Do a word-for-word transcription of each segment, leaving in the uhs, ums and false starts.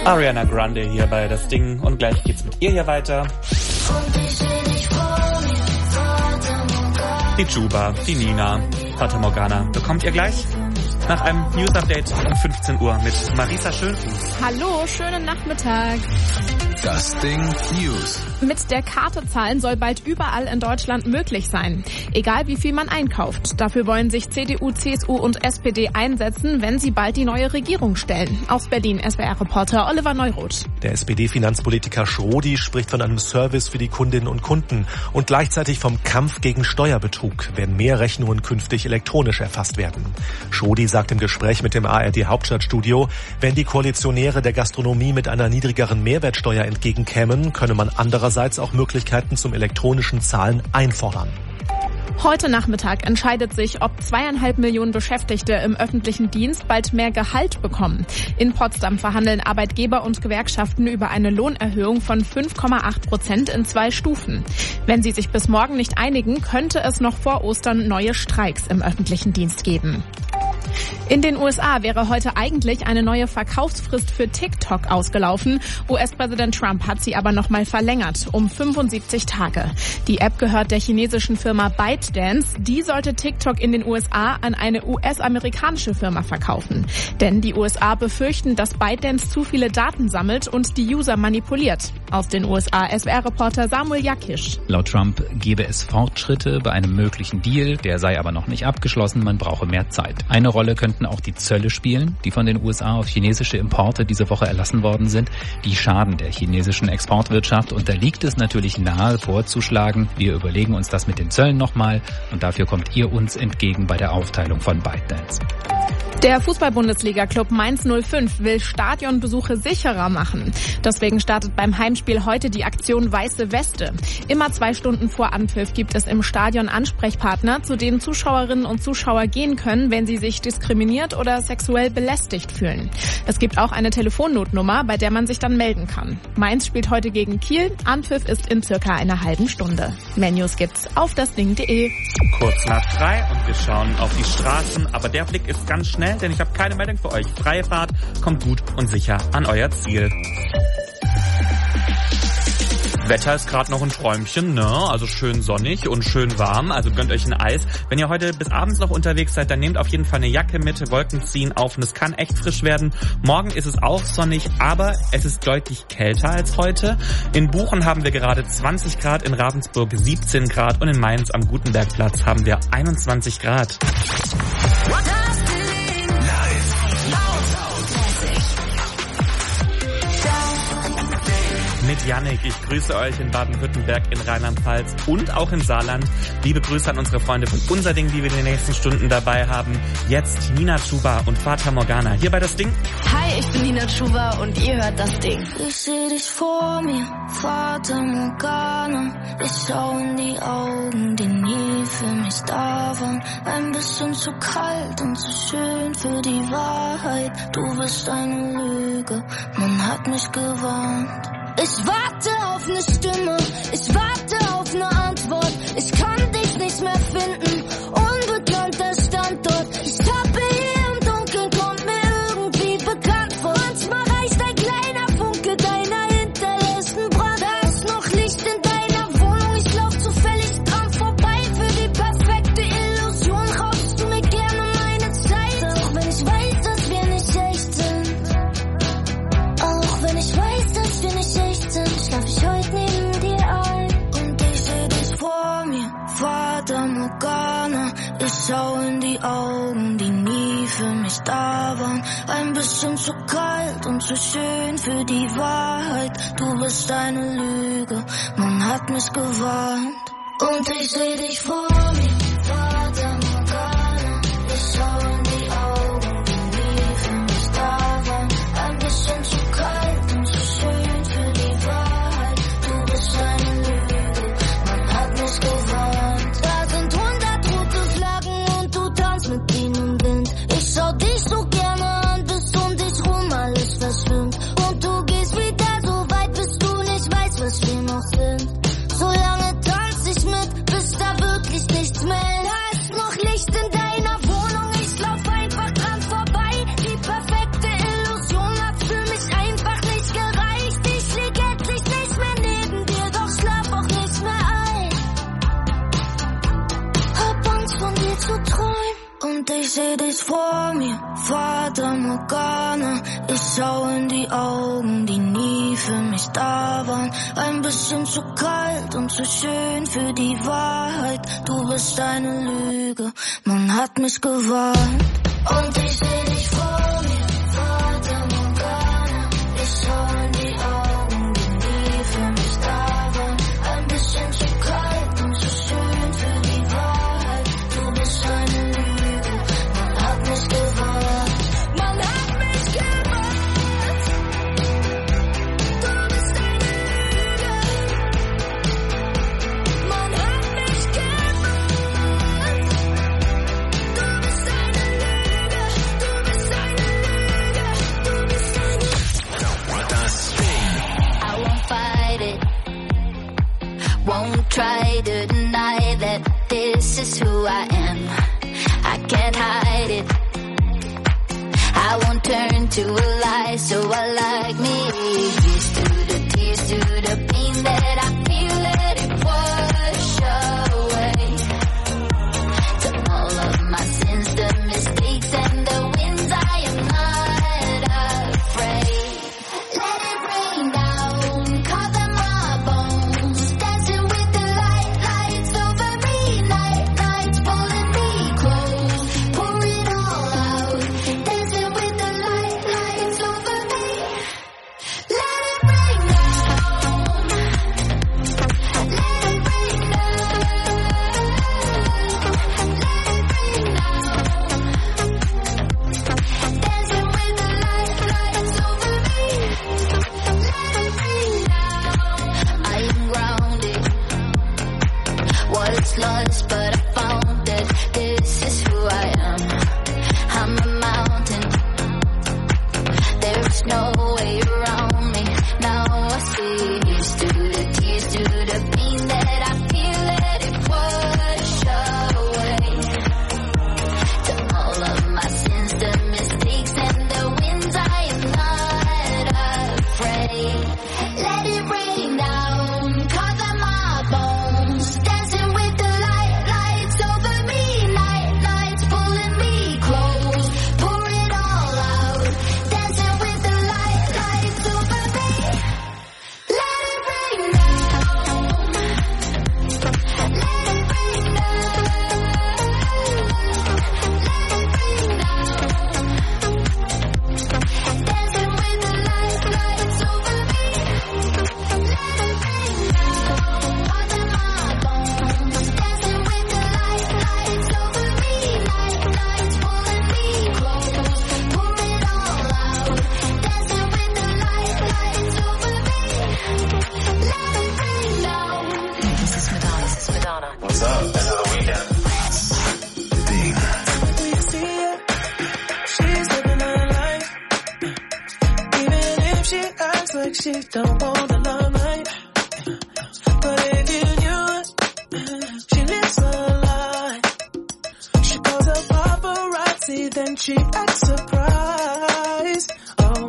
Ariana Grande hier bei Das Ding und gleich geht's mit ihr hier weiter. Die Juba, die Nina, Fata Morgana bekommt ihr gleich nach einem News-Update um fünfzehn Uhr mit Marisa Schönfuß. Hallo, schönen Nachmittag. Das Ding News. Mit der Karte zahlen soll bald überall in Deutschland möglich sein. Egal wie viel man einkauft. Dafür wollen sich C D U, C S U und S P D einsetzen, wenn sie bald die neue Regierung stellen. Aus Berlin S W R-Reporter Oliver Neuroth. Der S P D-Finanzpolitiker Schrodi spricht von einem Service für die Kundinnen und Kunden und gleichzeitig vom Kampf gegen Steuerbetrug, wenn mehr Rechnungen künftig elektronisch erfasst werden. Schrodi sagt im Gespräch mit dem A R D-Hauptstadtstudio, wenn die Koalitionäre der Gastronomie mit einer niedrigeren Mehrwertsteuer entgegenkämen, könne man andererseits auch Möglichkeiten zum elektronischen Zahlen einfordern. Heute Nachmittag entscheidet sich, ob zweieinhalb Millionen Beschäftigte im öffentlichen Dienst bald mehr Gehalt bekommen. In Potsdam verhandeln Arbeitgeber und Gewerkschaften über eine Lohnerhöhung von fünf Komma acht Prozent in zwei Stufen. Wenn sie sich bis morgen nicht einigen, könnte es noch vor Ostern neue Streiks im öffentlichen Dienst geben. In den U S A wäre heute eigentlich eine neue Verkaufsfrist für TikTok ausgelaufen. U S-Präsident Trump hat sie aber nochmal verlängert, um fünfundsiebzig Tage. Die App gehört der chinesischen Firma ByteDance. Die sollte TikTok in den U S A an eine U S-amerikanische Firma verkaufen. Denn die U S A befürchten, dass ByteDance zu viele Daten sammelt und die User manipuliert. Aus den U S A S W R-Reporter Samuel Jakisch. Laut Trump gebe es Fortschritte bei einem möglichen Deal, der sei aber noch nicht abgeschlossen, man brauche mehr Zeit. Eine Rolle könnten auch die Zölle spielen, die von den U S A auf chinesische Importe diese Woche erlassen worden sind. Die schaden der chinesischen Exportwirtschaft und da liegt es natürlich nahe vorzuschlagen, wir überlegen uns das mit den Zöllen nochmal und dafür kommt ihr uns entgegen bei der Aufteilung von ByteDance. Der Fußball-Bundesliga-Club Mainz null fünf will Stadionbesuche sicherer machen. Deswegen startet beim Heimspiel heute die Aktion Weiße Weste. Immer zwei Stunden vor Anpfiff gibt es im Stadion Ansprechpartner, zu denen Zuschauerinnen und Zuschauer gehen können, wenn sie sich diskriminiert oder sexuell belästigt fühlen. Es gibt auch eine Telefonnotnummer, bei der man sich dann melden kann. Mainz spielt heute gegen Kiel. Anpfiff ist in circa einer halben Stunde. Mehr News gibt's auf dasding punkt de. Kurz nach drei und wir schauen auf die Straßen, aber der Blick ist ganz schnell, denn ich habe keine Meldung für euch. Freie Fahrt, kommt gut und sicher an euer Ziel. Wetter ist gerade noch ein Träumchen, ne? Also schön sonnig und schön warm, also gönnt euch ein Eis. Wenn ihr heute bis abends noch unterwegs seid, dann nehmt auf jeden Fall eine Jacke mit, Wolken ziehen auf und es kann echt frisch werden. Morgen ist es auch sonnig, aber es ist deutlich kälter als heute. In Buchen haben wir gerade zwanzig Grad, in Ravensburg siebzehn Grad und in Mainz am Gutenbergplatz haben wir einundzwanzig Grad. Mit Yannick. Ich grüße euch in Baden-Württemberg, in Rheinland-Pfalz und auch im Saarland. Liebe Grüße an unsere Freunde von Unser Ding, die wir in den nächsten Stunden dabei haben. Jetzt Nina Chuba und Fata Morgana. Hier bei Das Ding. Hi, ich bin Nina Chuba und ihr hört Das Ding. Ich seh dich vor mir, Fata Morgana. Ich schau in die Augen, die nie für mich da waren. Ein bisschen zu kalt und zu schön für die Wahrheit. Du bist eine Lüge, man hat mich gewarnt. Ich warte auf ne Stimme, ich warte auf ne Antwort. Ich kann dich nicht mehr finden, unbekannter Standort. Ich tappe hier im Dunkeln, kommt mir irgendwie bekannt vor. Manchmal reicht ein kleiner Funke deiner hinterlässten Brand. Da ist noch Licht in deiner Wohnung, ich lauf zufällig dran vorbei. Für die perfekte Illusion raubst du mir gerne meine Zeit. Auch wenn ich weiß, dass wir nicht echt sind. Auch wenn ich weiß, dass wir nicht echt sind. Schlaf ich heute neben dir ein und ich seh dich vor mir, Fata Morgana. Ich schau in die Augen, die nie für mich da waren. Ein bisschen zu kalt und zu schön für die Wahrheit. Du bist eine Lüge, man hat mich gewarnt. Und ich seh dich vor mir, Fata Morgana. Ich schau in die Augen, die nie für mich da waren. Ein bisschen zu kalt und zu schön für die Wahrheit. Du bist eine Lüge, man hat mich gewarnt. Da sind hundert rote Flaggen und du tanzt mit ihnen im Wind. Ich schau dich so gerne an, bis um dich rum alles verschwimmt. Und du gehst wieder so weit, bis du nicht weißt, was wir noch sind. So lange tanz ich mit, bis da wirklich nichts mehr seh dich vor mir, Fata Morgana. Ich schau in die Augen, die nie für mich da waren. Ein bisschen zu kalt und zu schön für die Wahrheit. Du bist eine Lüge, man hat mich gewarnt. Und ich seh dich vor mir, Fata Morgana. Ich schau in die Augen, die nie für mich da waren. Ein bisschen zu kalt und zu schön für die Wahrheit. Du bist eine Lüge, man hat mich gewarnt. Man hat mich gewarnt. Du bist eine Lüge. Man hat mich gewarnt. Du bist eine Lüge. Du bist eine Lüge. Du bist eine Lüge. Das Ding. I won't fight it. Won't try to deny that this is who I am. I can't hide it. I won't turn to a lie, so I like me. Here's to the tears, to the pain that I feel, let it wash away. To all of my sins, the mistakes and the wins, I am not afraid. Let it rain down, cover my bones. Dancing with the light, lights over me. Night, nights pulling me close. Pour it all out. Dancing with the light, lights over me. Let it rain down. Let it rain down. Let it rain down. Dancing with the light, lights over me. Let it rain down. I am grounded. Was lost, but I found that this is who I am. I'm a mountain. There's no way around me. Now I see. Here's to the tears, to the pain that I feel, let it wash away. To all of my sins, the mistakes and the wins, I am not afraid. Let it rain down, cover my bones. Dancing with the light, lights over me. Night, nights pulling me close. Pour it all out. Dancing with the light, lights over me. Let it rain down. Let it rain down. Let it rain down. Dancing with the light, lights over me. Let it rain down. Cover my bones. Dancing with the light, lights over me. Night, nights pulling me close. Pour it all out. Dancing with the light, lights over me. Let it rain down. This is Madonna. This is Madonna. What's up? This is the weekend. Ding. Do you see it? She's living her life. Even if she acts like she don't want the limelight. But if you knew it, she lives a lie. She calls up paparazzi, then she acts surprised. Oh,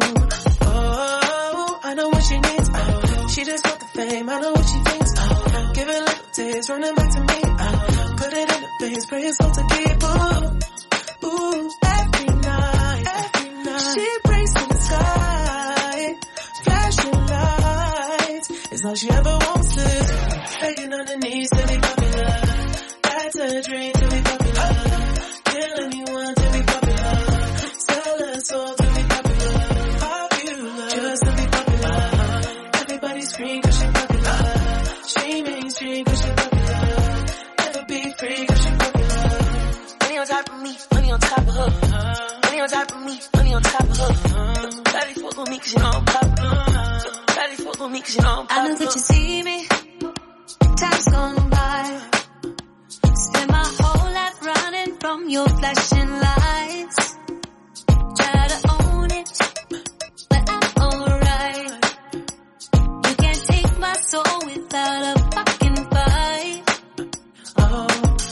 oh, I know what she needs. Oh, she just want the fame. I know what she thinks. Oh, give it little tears, running back to me. Oh, put it in the face, pray it's all to keep. Ooh, ooh, every night, every night. She prays to the sky, flashing lights. It's all she ever wants to do. Begging on her knees to be popular. That's a dream to be popular. Kill anyone to be popular. Sell her soul to be popular. Popular, just to be popular. Everybody scream 'cause she popular. She mainstream 'cause she popular. Never be free 'cause she popular. Money on top of me, money on top of her. Money on top of me, money on top of her. Daddy fuck on me 'cause you know I'm popular. Daddy fuck on me 'cause you know I'm popular. I know that you see me. Time's gone by. Spend my whole life running from your flashing lights. Try to own it, but I'm alright. You can't take my soul without a fucking fight. Oh,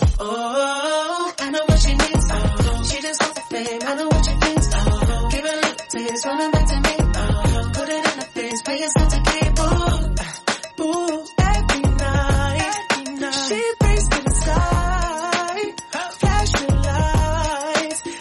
oh, I know what she needs. Oh, she just wants the fame. I know what she thinks. Oh, give it little tears, running back to me. Oh, put it in the face, pay yourself to keep. Ooh, ooh, every night, every night. She prays to the sky, flashing lights.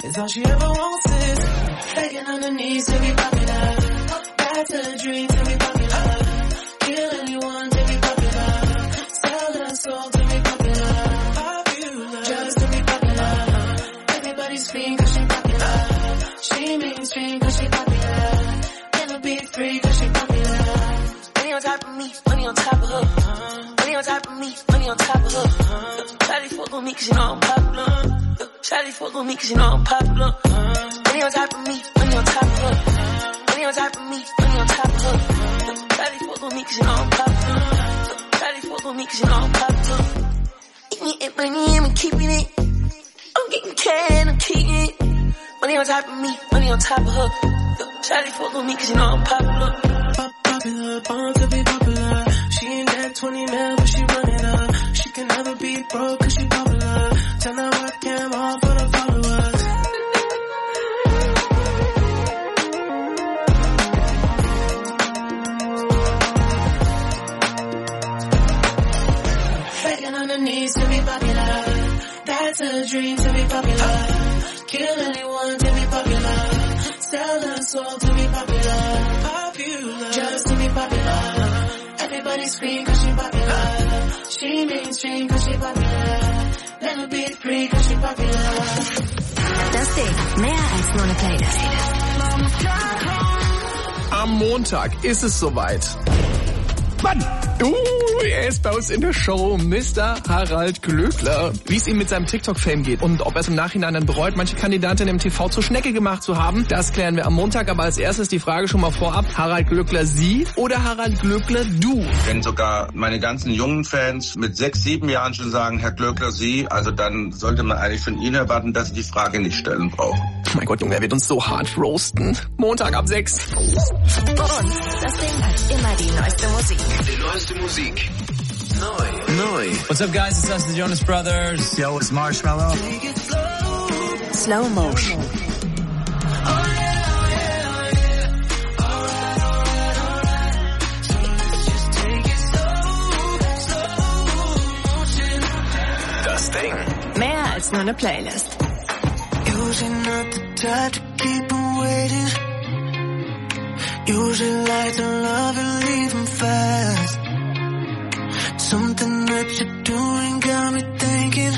free cause she popular. Money on top of me, money on top of her. Money on top of me, money on top of her. Shawty fuck with me cause you know I'm popular. Shawty fuck with me cause you know I'm popular. Money on top of me, money on top of her. Money on top of me, money on top of her. Shawty fuck with me cause you know I'm popular. Shawty fuck with me cause you know I'm popular. Eating it, money, I'm keeping it. I'm getting cash, I'm keeping it. Money on top of me, money on top of her. Shawty fuck with me cause you know I'm popular. Pop popular, born to be popular. She ain't that twenty mil, but she run it up. She can never be broke cause she popular. Turn the webcam on for the followers. Begging on the knees to be popular. That's a dream to be popular. Kill anyone to be popular. Sell her soul to be popular. Popular. Just to be popular. Everybody scream cause she popular. She mainstream cause she popular. Let her be free cause she popular. Das Ding. Mehr als nur eine Playlist. Am Montag ist es soweit. Mann! Uh, er ist bei uns in der Show, Mister Harald Glöckler. Wie es ihm mit seinem TikTok-Fame geht und ob er es im Nachhinein dann bereut, manche Kandidatin im T V zur Schnecke gemacht zu haben, das klären wir am Montag. Aber als erstes die Frage schon mal vorab, Harald Glöckler Sie oder Harald Glöckler du? Wenn sogar meine ganzen jungen Fans mit sechs, sieben Jahren schon sagen, Herr Glöckler Sie, also dann sollte man eigentlich von Ihnen erwarten, dass Sie die Frage nicht stellen brauchen. Oh mein Gott, Junge, er wird uns so hart roasten. Montag ab sechs. Und das Ding hat immer die neueste Musik. Die neueste Musik. Neu. Neu. What's up, guys? It's us, the Jonas Brothers. Yo, it's Marshmallow. Slow Motion. Das Ding. Mehr als nur eine Playlist. Usually not the type to keep them waiting. Usually like to love and leave them fast. Something that you're doing got me thinking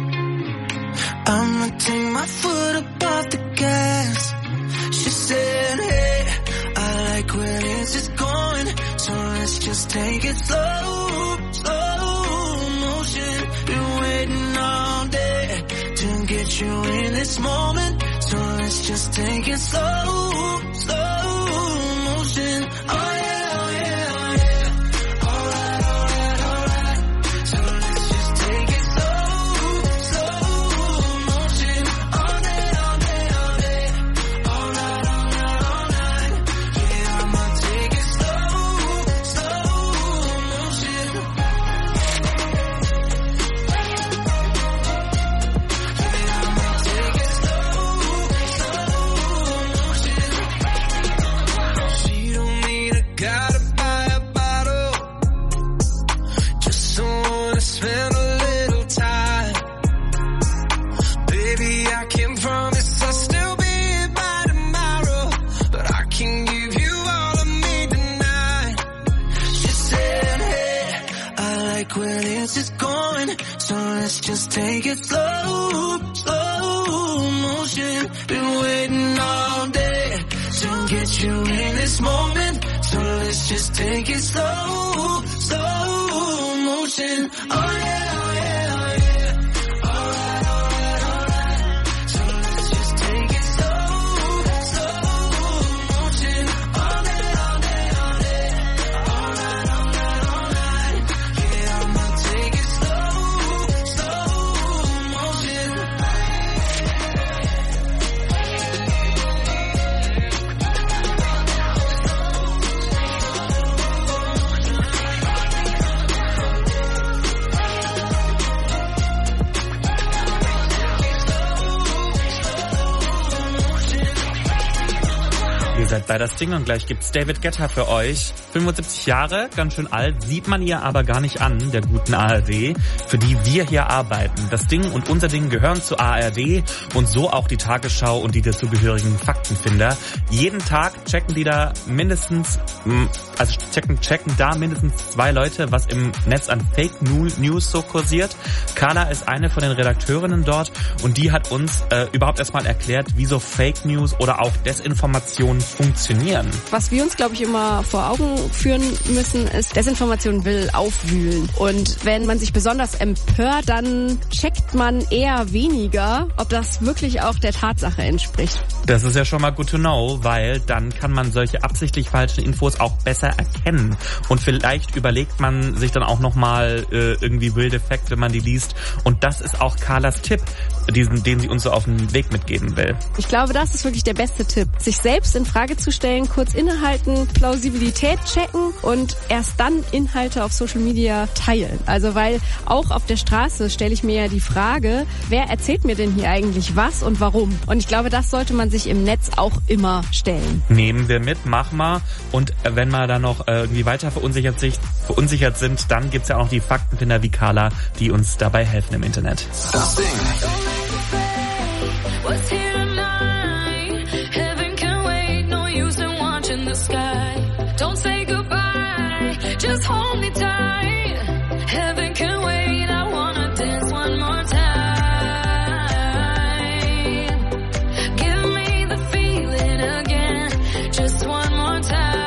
I'ma take my foot up off the gas. She said, hey, I like where this is going, so let's just take it slow, slow motion. Been waiting all day to get you in this moment, so let's just take it slow, slow motion. Oh yeah, oh yeah, oh yeah. Alright, alright, alright. So let's just take it slow, slow motion. All day, all day, all day. All night, all night, all night. Yeah, I'ma take it slow, slow motion. Yeah, I'ma take it slow, slow motion. She don't need a guy to buy a bottle, just someone to spend a little time. Baby, I can promise I'll still be here by tomorrow, but I can give you all of me tonight. She said, hey, I like where this is going, so let's just take it slow, slow motion. Been waiting all day to get you in this moment, so let's just take it slow, slow motion. Oh yeah, oh yeah, oh yeah. Alright, alright, alright. So let's just take it slow, slow motion. All day, all day, all day. All night, all night, all night. Yeah, I'ma take it slow, slow motion. Ihr seid bei das Ding und gleich gibt's David Guetta für euch. fünfundsiebzig Jahre, ganz schön alt, sieht man ihr aber gar nicht an, der guten A R D, für die wir hier arbeiten. Das Ding und unser Ding gehören zu A R D und so auch die Tagesschau und die dazugehörigen Faktenfinder. Jeden Tag checken die da mindestens, also checken, checken da mindestens zwei Leute, was im Netz an Fake News so kursiert. Carla ist eine von den Redakteurinnen dort und die hat uns äh, überhaupt erstmal erklärt, wieso Fake News oder auch Desinformation funktionieren. Was wir uns, glaube ich, immer vor Augen führen müssen, ist, Desinformation will aufwühlen. Und wenn man sich besonders empört, dann checkt man eher weniger, ob das wirklich auch der Tatsache entspricht. Das ist ja schon mal good to know, weil dann kann man solche absichtlich falschen Infos auch besser erkennen. Und vielleicht überlegt man sich dann auch nochmal äh, irgendwie wilde Facts, wenn man die liest. Und das ist auch Carlas Tipp, diesen, den sie uns so auf den Weg mitgeben will. Ich glaube, das ist wirklich der beste Tipp. Sich selbst in Frage zu stellen, kurz innehalten, Plausibilität checken und erst dann Inhalte auf Social Media teilen. Also weil auch auf der Straße stelle ich mir ja die Frage, wer erzählt mir denn hier eigentlich was und warum? Und ich glaube, das sollte man sich im Netz auch immer stellen. Nehmen wir mit, mach mal. Und wenn wir dann noch irgendwie weiter verunsichert, sich, verunsichert sind, dann gibt's ja auch noch die Faktenfinder wie Carla, die uns dabei helfen im Internet. Das Ding. What's here tonight? Heaven can wait, no use in watching the sky. Don't say goodbye, just hold me tight. Heaven can wait, I wanna dance one more time. Give me the feeling again, just one more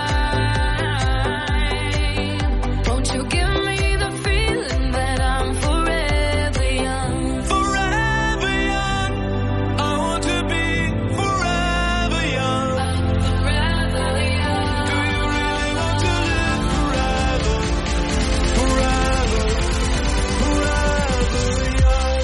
time. Won't you give me the feeling that I'm forever young? Forever young. I want to be forever young. I'm forever young. Do you really want to live forever? Forever, forever young.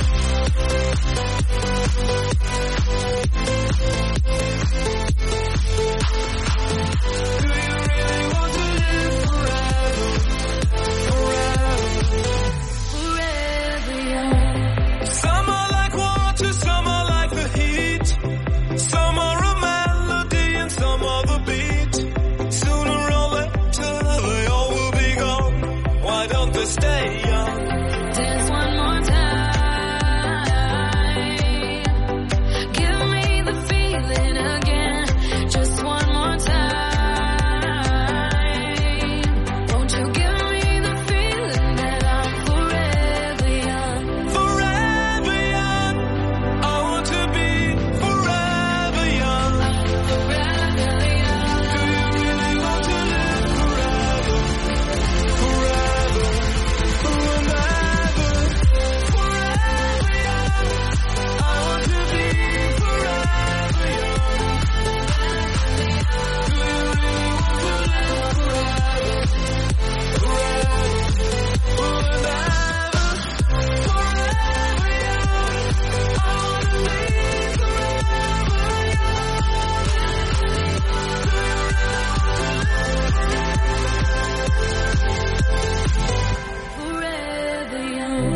Do you really want to live forever? Forever. Forever young. Some are like water, some are like the heat. Some are a melody and some are the beat. Sooner or later they all will be gone. Why don't they stay young? Dance one more time. Give me the feeling again, just one more time. Won't you give me the feeling that I'm forever young? Forever young. I want to be forever young. Forever young. Do you really want to live forever? Forever, forever, forever young. I want to be forever young. Do you really want to live forever? Forever, forever, forever young. I want to be Forever young.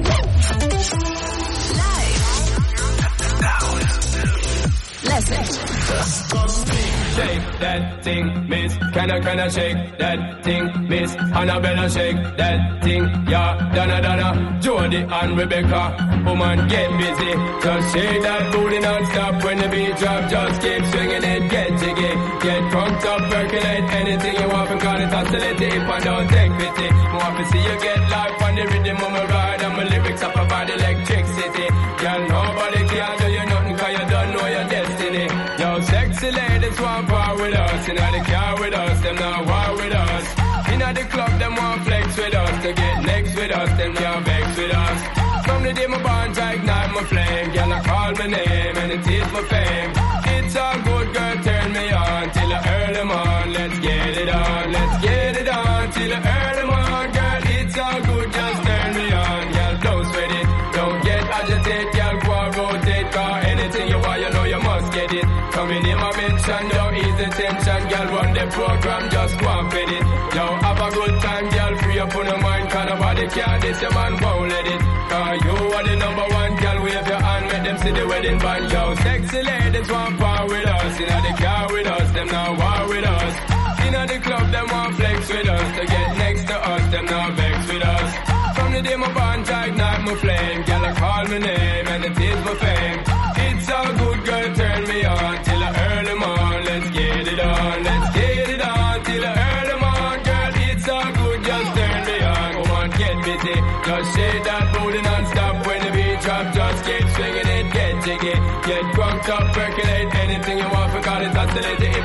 Listen. Shake that thing, miss. Can I, can I shake that thing, miss? Annabella, shake that thing, yeah. Donna, Donna, Jody and Rebecca. Woman, get busy. Just shake that booty non-stop when the beat drop. Just keep swinging it, get jiggy. Get crunked up, percolate anything you want. Call it hostility if I don't take pity. Want to see you get life on the rhythm of my ride. And my lyrics up about electricity. Girl, nobody can do you nothing cause you don't know your destiny. Yo, sexy ladies want power with us. Inna the car with us, them not war with us. Inna the club, them want flex with us. To get next with us, them can't vex with us. From the day my bond, I ignite my flame. Girl, I call my name and it is my fame. It's all good, girl, turn me on till the early morn. Let's get it on, let's get it on till the early morn. Girl, it's all good, just turn me on. Girl, don't sweat it, don't get agitated. Girl, go and rotate, cause anything you want, you know you must get it. Coming in my mention, don't ease the tension. Girl, run the program, just go and fit it. Yo, have a good time, girl, free up on your mind. Cause nobody can this, your man won't let it. Cause you are the number one, girl, wave your hand, make them see the wedding band. Yo, sexy ladies want power with us. Inna the car with us, them not war with us. Inna the club, them want flex with us. To get next to us, them not vex with us. From the day my bond, I ignite my flame. Girl, I call my name and it is my fame. It's all good, girl, turn me on till the early morn. Let's get it on, let's get it on till the early morn. Girl, it's all good, just turn me on. Come on, get busy, just shake that booty non-stop. When the beat drop, just keep swinging it, get jiggy. Get crunked up, percolate anything you want, for call it hostility if I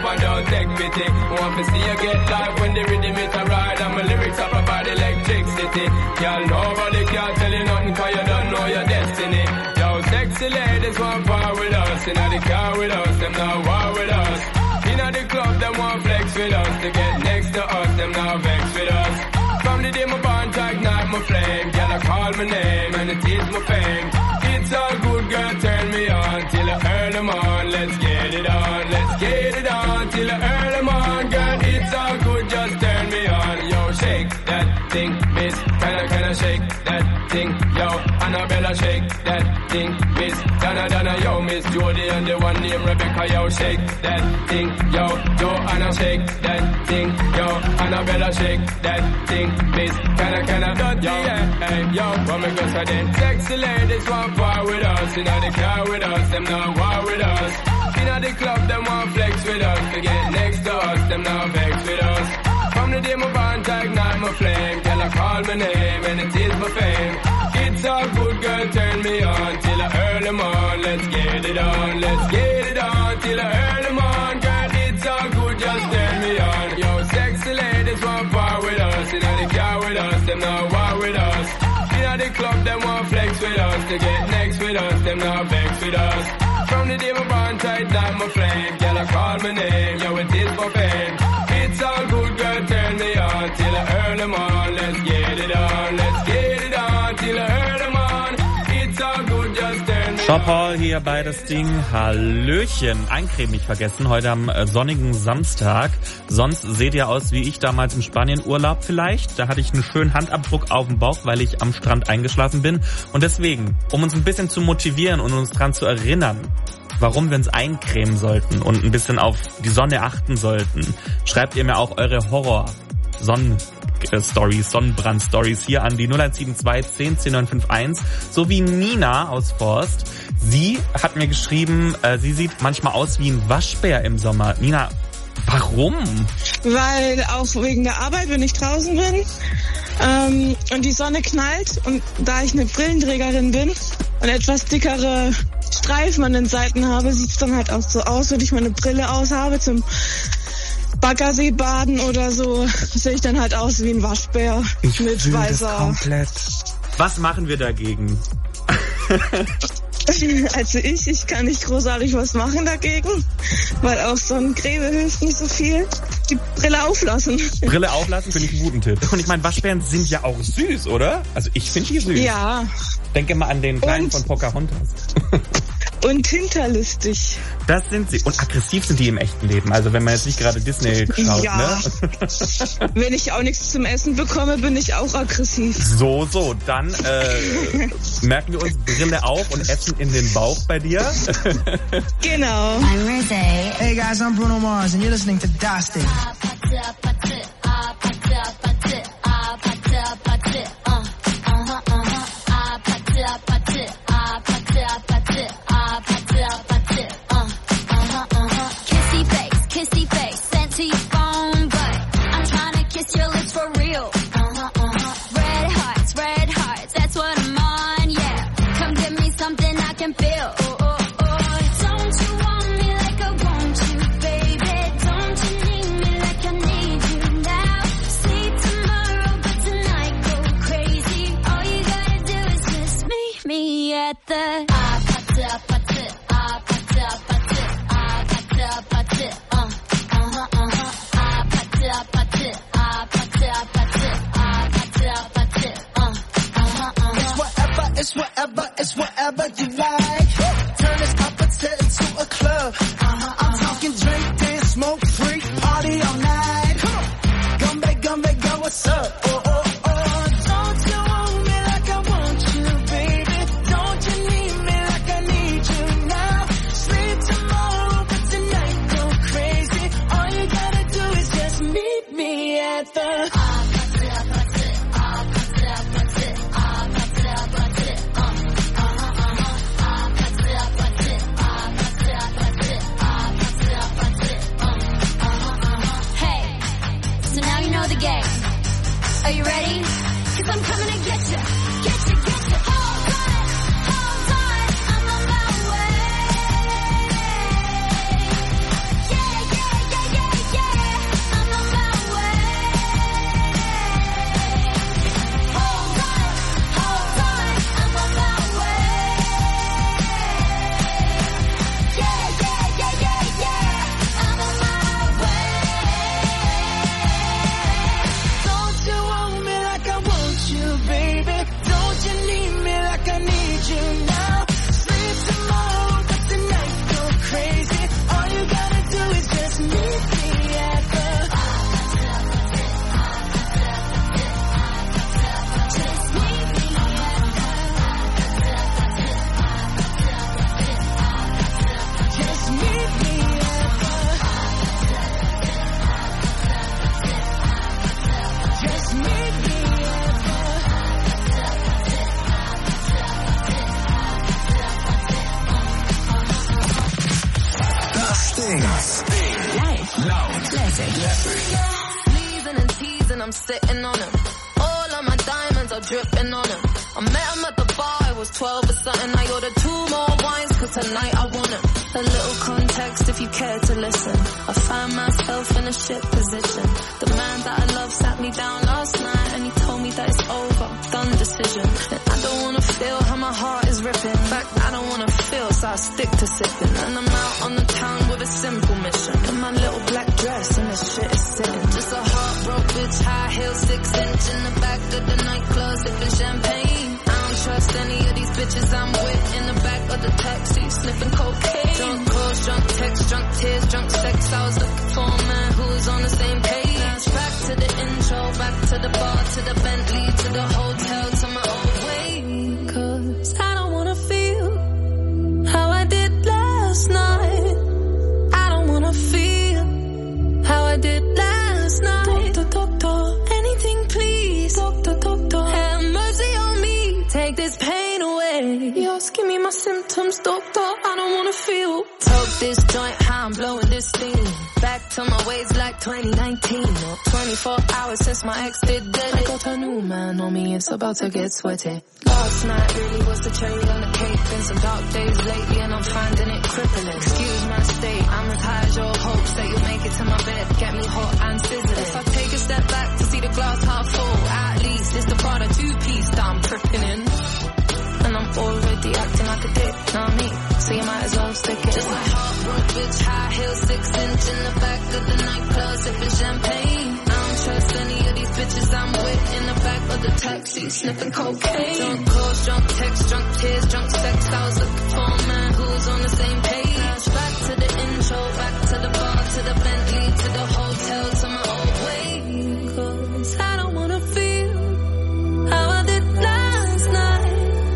woman don't take pity. Want to see you get live when the rhythm it a ride and my lyrics up about electricity. Y'all nobody can tell you nothing cause you don't know your destiny. Yo, sexy ladies want power with us. Inna the car with us, them now war with us. Inna the club, them want flex with us. To get next to us, them now vex with us. From the day my bond to ignite my flame. Girl, I call my name and it is my fame. It's all good, girl, turn me on till I earn them on. Let's get it on, let's get it on till I earn them on. Girl, it's all good, just turn me on. Yo, shake that thing, miss. Can I, can I shake that thing? Yo, Annabella, shake that thing, miss. Donna, Donna, yo, Miss Jody and the one named Rebecca, yo, shake that thing. Yo, Joanna, shake that thing. Yo, Annabella, shake that thing, miss. Can I, can I, yo, yeah, hey, yo, what me go say then? Sexy ladies want power with us. Inna the car with us, them now war with us. Inna the club, them want flex with us. To get next to us, them now vex with us. From the day my bond to ignite my flame. Girl, I call my name and it is my fame. It's all good, girl, turn me on till I earn them on. Let's get it on, let's get it on till I earn them on. Girl, it's all good, just turn me on. Yo, sexy ladies want power with us. Inna the car with us, them now war with us. Inna the club, them want flex with us. To get next with us, them now vex with us. From the day my bond tight down my flame. Girl, I call my name, yo, it is for fame. It's all good, girl, turn me on till I earn them on. Let's get it on, let's get it on till I earn them on. It's all good, just turn me on. Shop Hall hier bei das Ding. Hallöchen. Eincremen nicht vergessen, heute am äh, sonnigen Samstag. Sonst seht ihr aus wie ich damals im Spanienurlaub vielleicht. Da hatte ich einen schönen Handabdruck auf dem Bauch, weil ich am Strand eingeschlafen bin. Und deswegen, um uns ein bisschen zu motivieren und uns dran zu erinnern, warum wir uns eincremen sollten und ein bisschen auf die Sonne achten sollten, schreibt ihr mir auch eure Horror-Sonnen-Stories, Sonnenbrand-Stories hier an die null eins sieben zwei zehn zehn neun fünf eins. So wie Nina aus Forst. Sie hat mir geschrieben, äh, sie sieht manchmal aus wie ein Waschbär im Sommer. Nina, warum? Weil auch wegen der Arbeit, wenn ich draußen bin ähm, und die Sonne knallt und da ich eine Brillenträgerin bin und etwas dickere Streifen an den Seiten habe, sieht's dann halt auch so aus, wenn ich meine Brille aus habe zum Baggersee baden oder so, sehe ich dann halt aus wie ein Waschbär ich mit weißer. Komplett. Was machen wir dagegen? Also ich, ich kann nicht großartig was machen dagegen, weil auch Sonnencreme hilft nicht so viel. Die Brille auflassen. Brille auflassen finde ich einen guten Tipp. Und ich meine, Waschbären sind ja auch süß, oder? Also ich finde die süß. Ja. Denke mal an den Kleinen und von Pocahontas. Und hinterlistig. Das sind sie. Und aggressiv sind die im echten Leben. Also wenn man jetzt nicht gerade Disney schaut, ja. Ne? Wenn ich auch nichts zum Essen bekomme, bin ich auch aggressiv. So, so. Dann äh, merken wir uns Brille auf und Essen in den Bauch bei dir. Genau. I'm Rosé. Hey guys, I'm Bruno Mars and you're listening to Dusty. Kissy face, kissy face, sent to your phone, but I'm trying to kiss your lips for real. Red hearts, red hearts, that's what I'm on, yeah. Come give me something I can feel. Oh, oh, oh. Don't you want me like I want you, baby? Don't you need me like I need you now? See tomorrow, but tonight go crazy. All you gotta do is just meet me at the ah, put up, put it, ah, put up, put it, ah, put up, put it, uh, uh-huh, uh-huh, ah, put up, put it, ah, put up, put it, ah, put up, put it, uh, uh-huh, uh-huh. It's whatever, it's whatever, it's whatever you like. Turn this up until into a club. Uh-huh, I'm talking drink, dance, smoke, freak, party all night. Come on, Gumbe, Gumbe, go, what's up? Oh, oh, oh. Don't you want me like I want you, baby? Don't you need me like I need you now? Sleep tomorrow, but tonight go crazy. All you gotta do is just meet me at the Ah, put it up, put it, ah, put it up, put it, ah, put it up, put it, uh, uh-huh, uh-huh, ah, put it up, put it, ah, put it up, put it, ah, put it up, put it, uh, uh-huh, uh-huh. Hey, so now you know the game. Are you ready? 'Cause I'm coming to get you, get you, get you. Hold tight, hold tight, I'm on my way. Yeah, yeah, yeah, I'm sitting on him. All of my diamonds are dripping on him. I met him at the bar, I was twelve or something. I ordered two more wines, cause tonight I want him. A little context if you care to listen. I find myself in a shit position. The man that I love sat me down last night and he told me that it's over, done decision. And I don't wanna feel how my heart is ripping. In fact, I don't wanna feel, so I stick to sipping. And I'm out on the town with a simple mission. In my little black dress and this shit is sitting. Just a heartbroken bitch, high heels, six inch in the back of the nightclub, sipping champagne. I don't trust any of these bitches I'm with in the back of the taxi, sniffing cocaine. Drunk calls, drunk texts, drunk tears, drunk sex. I was looking for a man who was on the same page. Back to the intro, back to the bar, to the Bentley, to the hotel, to my old way. Cause I don't wanna feel how I did last night. I don't wanna feel how I did last night. Doctor, doctor, anything please. Doctor, doctor, have mercy on me. Take this pain away. Yes, give me my symptoms, doctor. I don't wanna feel. Toke this joint, how I'm blowing this thing. Back to my ways like twenty nineteen. Or twenty-four hours since my ex did dead. I got a new man on me, it's about to get sweaty. Last night really was the cherry on the cake. Been some dark days lately and I'm finding it crippling. Excuse my state, I'm as high as your hopes that you'll make it to my bed. Get me hot and sizzling. If I take a step back to see the glass half full, at least it's the Prada two-piece that I'm tripping in. And I'm already acting like a dick, not me. So you might as well stick it. Just my heartbroken bitch, high heels, six inch in the back of the nightclub, sipping champagne. I don't trust any of these bitches I'm with in the back of the taxi, sniffing cocaine. Drunk calls, drunk texts, drunk tears, drunk sex. I was looking for a man who was on the same page. Back to the intro, back to the bar, to the Bentley, to the hotel, to my old way. Cause I don't wanna feel how I did last night.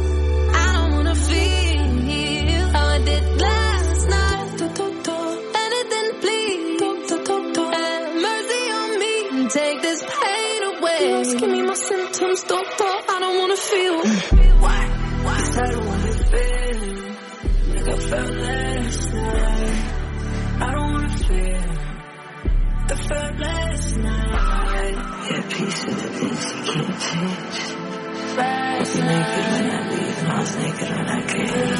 Take this pain away. Yes, give me my symptoms, doctor. I don't wanna feel. Why? Why? Cause I don't wanna feel like I felt last night. I don't wanna feel like I felt last night. Yeah, piece of the piece you can't change. I was naked when I leave, and I was naked when I came.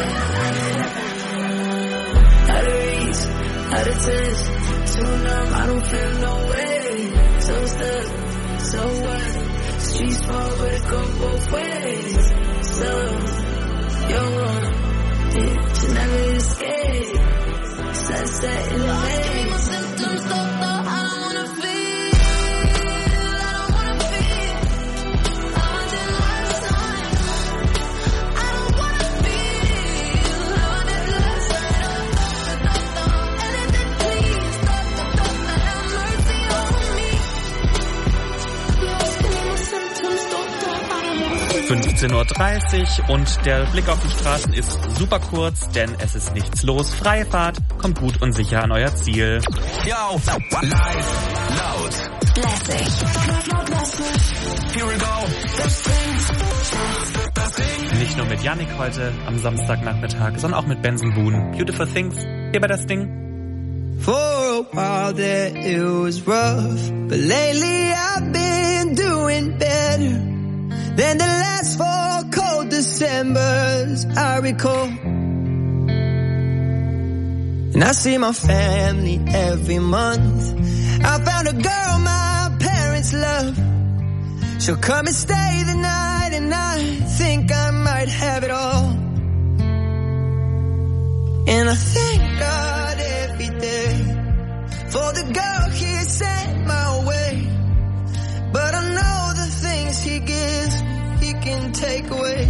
Out of reach, out of touch, too numb, I don't feel no way. So stuck, so what? Streets fall, but it go both ways. So, you're wrong, it should never escape. Sunset in the way. Give me my symptoms, doctor, I don't wanna feel. I don't wanna feel how I did last night. I don't wanna feel how I did last night. Doctor, anything please, doctor, doctor, have mercy on me. fünfzehn Uhr dreißig und der Blick auf die Straßen ist super kurz, denn es ist nichts los. Freie Fahrt, kommt gut und sicher an euer Ziel. Yo, live, laut, lässig. Here we go. Nicht nur mit Yannick heute am Samstagnachmittag, sondern auch mit Benson Boone. Beautiful Things, hier bei das Ding. For a while there it was rough, but lately I've been doing better than the last four cold Decembers I recall. And I see my family every month. I found a girl my parents love. She'll come and stay the night, and I think I might have it all. And I thank God every day for the girl He sent my way. But I know the things He gives He can take away.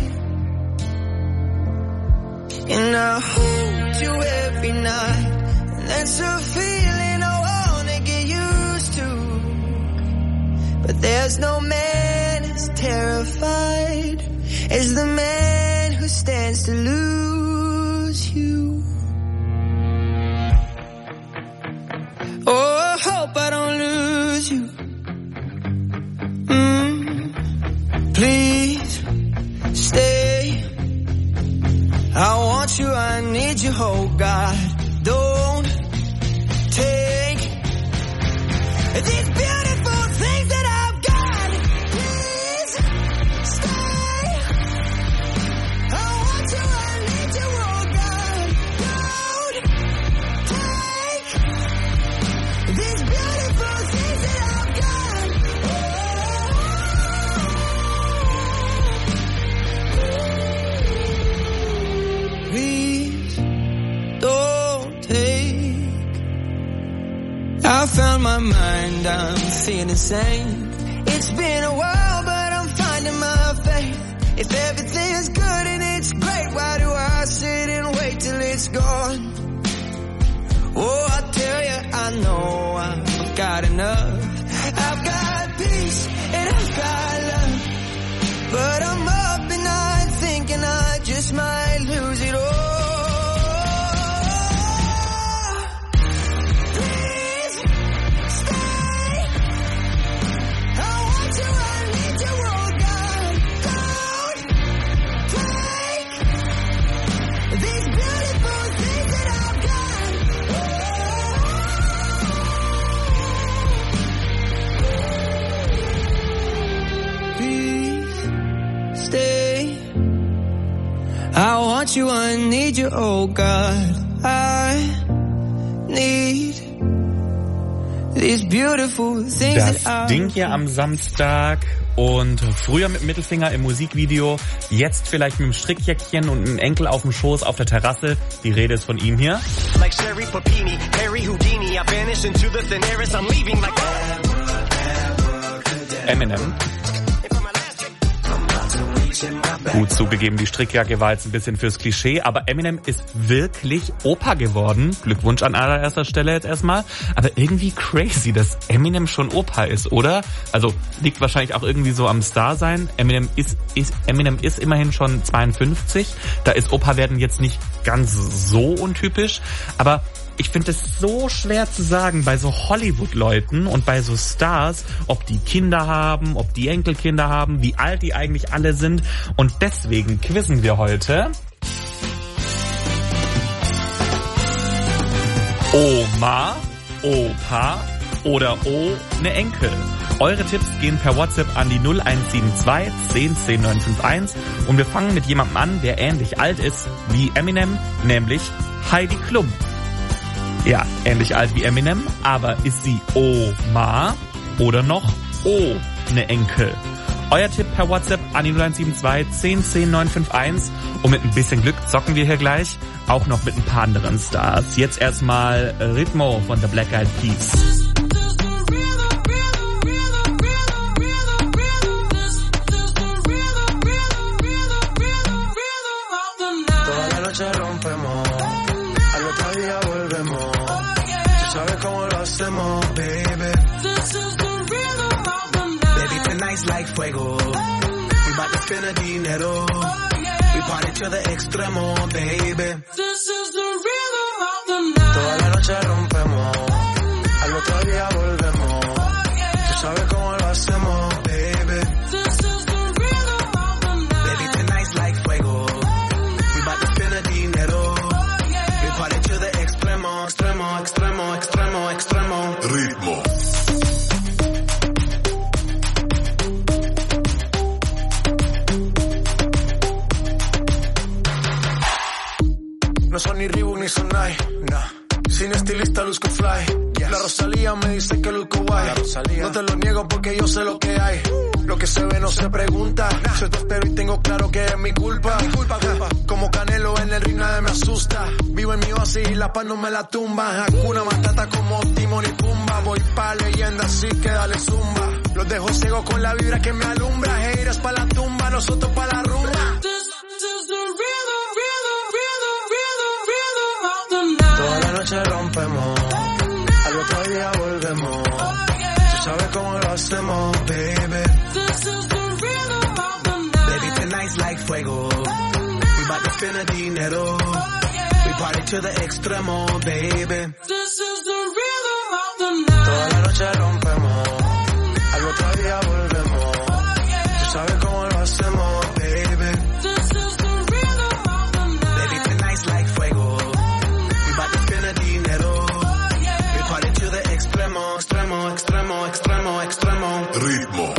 And I hold you every night, and that's a feeling I wanna get used to. But there's no man as terrified as the man who stands to lose you. Oh, I hope I don't lose you. Mm, please stay. I want you, I need you, oh God. Don't take these beautiful things that I mind, I'm feeling sane. It's been a while, but I'm finding my faith. If everything's good and it's great, why do I sit and wait till it's gone? Oh, I tell you, I know I've got enough. I've got peace and I've got love, but I'm up at night thinking I just might lose it all. Please stay. I want you, I need you, oh God. Don't take these beautiful things that I've got. Please stay. I want you, I need you, oh God. I need these beautiful things Das that I Ding hier am Samstag und früher mit Mittelfinger im Musikvideo, jetzt vielleicht mit einem Strickjäckchen und einem Enkel auf dem Schoß auf der Terrasse. Die Rede ist von ihm hier. Like Sherry Papini, Harry Houdini, I vanish into the thin air as I'm leaving like Eminem. Gut zugegeben, die Strickjacke war jetzt ein bisschen fürs Klischee, aber Eminem ist wirklich Opa geworden. Glückwunsch an allererster Stelle jetzt erstmal. Aber irgendwie crazy, dass Eminem schon Opa ist, oder? Also liegt wahrscheinlich auch irgendwie so am Star-Sein. Eminem ist, ist, Eminem ist immerhin schon zweiundfünfzig. Da ist Opa werden jetzt nicht ganz so untypisch. Aber ich finde es so schwer zu sagen bei so Hollywood-Leuten und bei so Stars, ob die Kinder haben, ob die Enkelkinder haben, wie alt die eigentlich alle sind. Und deswegen quizzen wir heute Oma, Opa oder O, ne Enkel. Eure Tipps gehen per WhatsApp an die null eins sieben zwei zehn zehn neun fünf eins und wir fangen mit jemandem an, der ähnlich alt ist wie Eminem, nämlich Heidi Klum. Ja, ähnlich alt wie Eminem, aber ist sie Oma oder noch O, ne Enkel? Euer Tipp per WhatsApp an die null eins sieben zwei zehn zehn neun fünf eins und mit ein bisschen Glück zocken wir hier gleich auch noch mit ein paar anderen Stars. Jetzt erstmal Ritmo von The Black Eyed Peas. Like fuego, we bout to spend a dinero. We party to the extremo, baby. This is the rhythm of the night. Toda la noche rompemos, al otro día volvemos. Tú sabes cómo lo hacemos, baby. This is the rhythm of the night. Baby, tonight's like fuego. We bout to spend a dinero. We party to the extremo, extremo, extremo, extremo, extremo. Ritmo. No son ni Reebok ni Sonai, nah. Sin estilista luzco fly. Yes. La Rosalía me dice que luzco guay. No te lo niego porque yo sé lo que hay. Lo que se ve no se pregunta. Nah. Yo te espero y tengo claro que es mi culpa. Mi culpa, culpa. Como Canelo en el ring nadie me asusta. Vivo en mi oasis y la paz no me la tumba. Hakuna Matata como Timon y Pumba. Voy pa' leyenda así que dale zumba. Los dejo ciego con la vibra que me alumbra. Haters pa' la tumba, nosotros pa' la rumba. Toda la noche rompemos, al otro día volvemos. Tú sabes cómo lo hacemos, baby. Baby, tonight's like fuego. We bout to spend a dinero. We party to the extremo, baby. Toda la noche rompemos, al otro día volvemos. Tú sabes cómo lo hacemos, baby. Baby, tonight's like fuego. Extremo, extremo, extremo, extremo, extremo. Ritmo.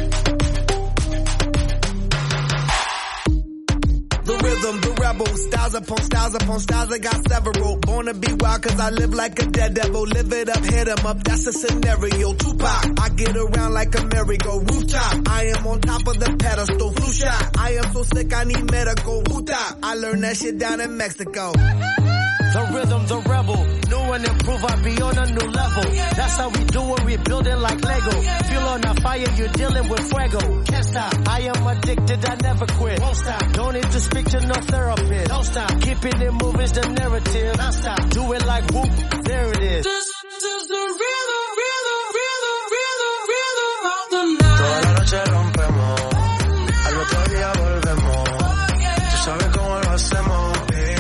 The rhythm, the rebel, styles upon styles upon styles, I got several. Born to be wild cause I live like a dead devil. Live it up, hit 'em up, that's a scenario. Tupac, I get around like a merry-go rooftop. I am on top of the pedestal, flu shot. I am so sick I need medical. Hoota, I learned that shit down in Mexico. The rhythm, the rebel. New and improve, I be on a new level. That's how we do it, we build it like Lego. Feel on a fire, you're dealing with fuego. Can't stop, I am addicted, I never quit. Won't stop, don't need to speak to no therapist. Don't stop, keeping it moving's the narrative. Don't stop, do it like whoop, there it is. This is the rhythm, rhythm, rhythm, rhythm, rhythm of the night. Toda la noche rompemos, al otro día volvemos. Tú sabes cómo lo hacemos.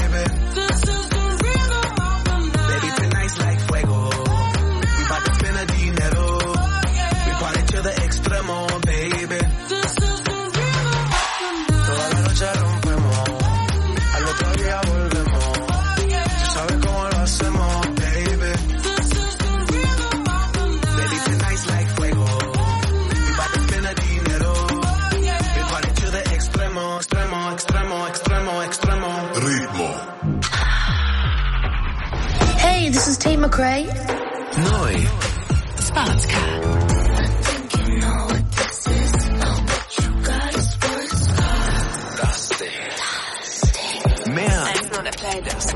Hey, this is Tate McRae. Neu. Sportscar. Mehr. eins null der Playlist.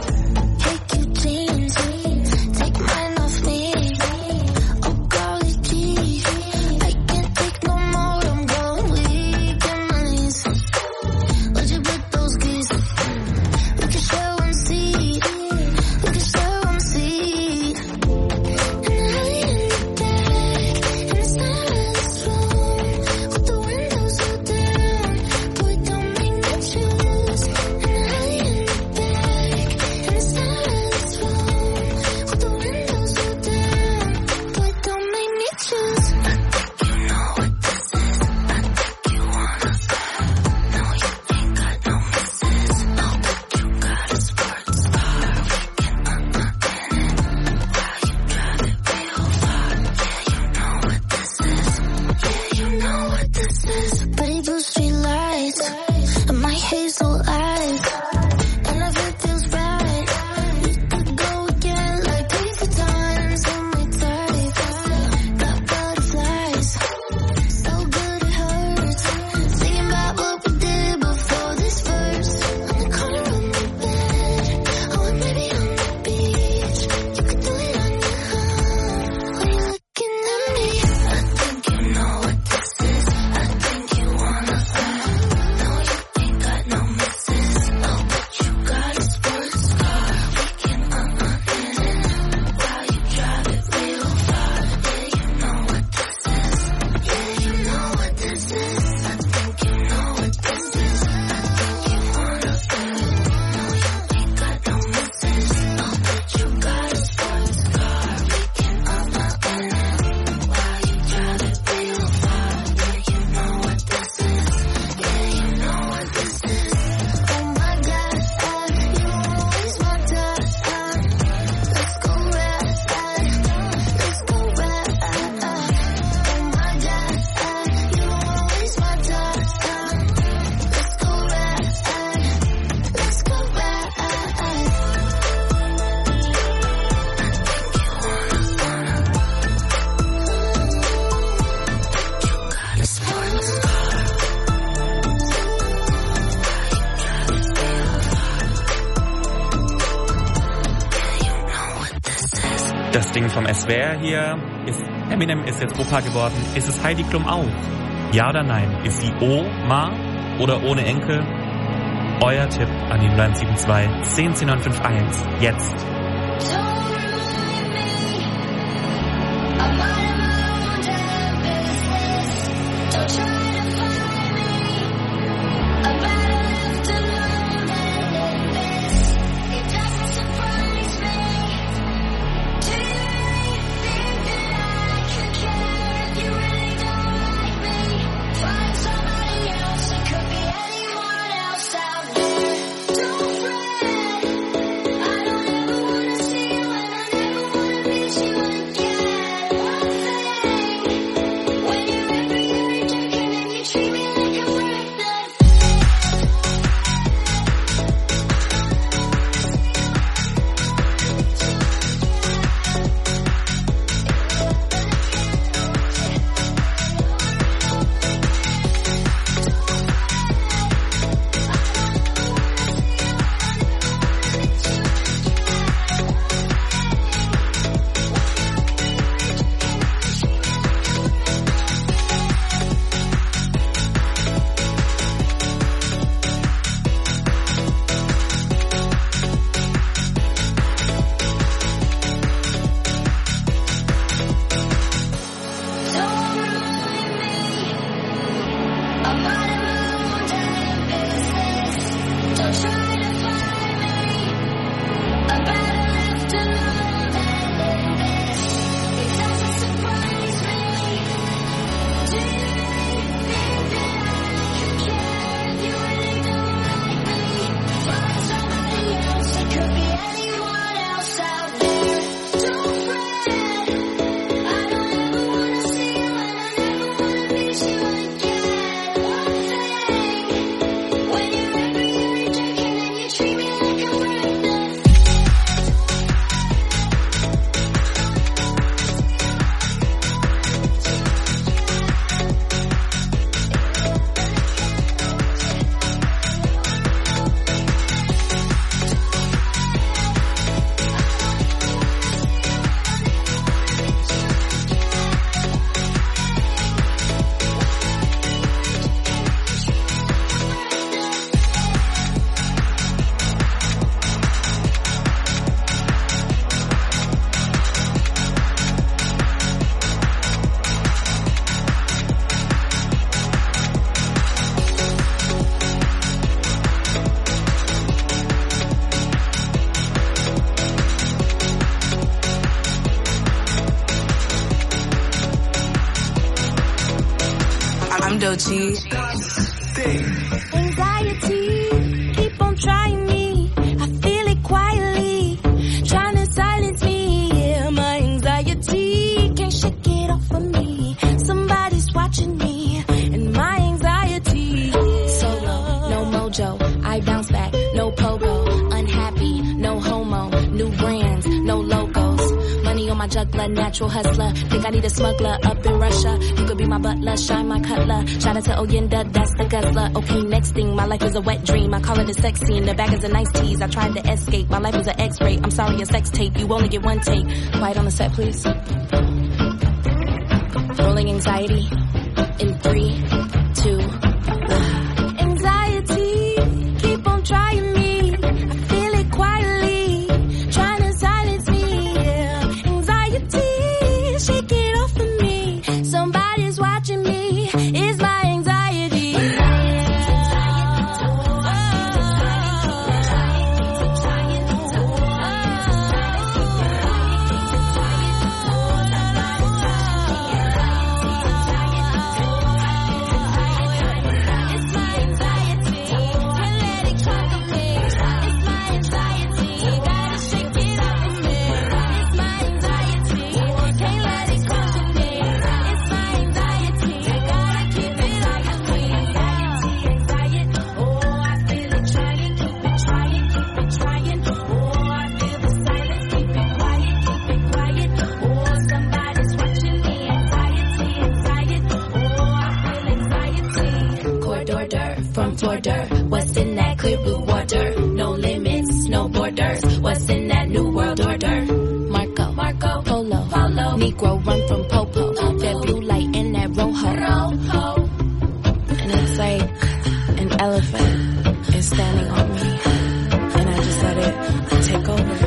Das Ding vom S W R hier, ist Eminem ist jetzt Opa geworden. Ist es Heidi Klum auch? Ja oder nein? Ist sie Oma oder ohne Enkel? Euer Tipp an die null eins sieben zwei zehn zehn neun fünf eins. Jetzt. Don't fret, I don't ever don't cheat. Anxiety, keep on trying me. I feel it quietly, trying to silence me. Yeah, my anxiety can't shake it off of me. Somebody's watching me, and my anxiety. Solo, no mojo, I bounce back, no pogo. Unhappy, no homo, new brands, no logos. Money on my juggler, natural hustler. Think I need a smuggler up in Russia. You could be my butler, shine my cutler. Shout out to Oyenda, that's the guzzler. Okay, next thing, my life is a wet dream. I call it a sex scene, the back is a nice tease. I tried to escape, my life is an X-ray. I'm sorry, a sex tape, you only get one take. Quiet on the set, please. Rolling anxiety in three, two, one. Anxiety, keep on trying me. I feel it quietly, trying to silence me. Yeah. Anxiety, shake it off of me. Somebody's watching me. It's my anxiety. From border, what's in that clear blue water? No limits, no borders. What's in that new world order? Marco, Marco, Polo, Polo. Negro run from Popo. That blue light in that rojo. Rojo. And it's like an elephant is standing on me, and I just let it take over.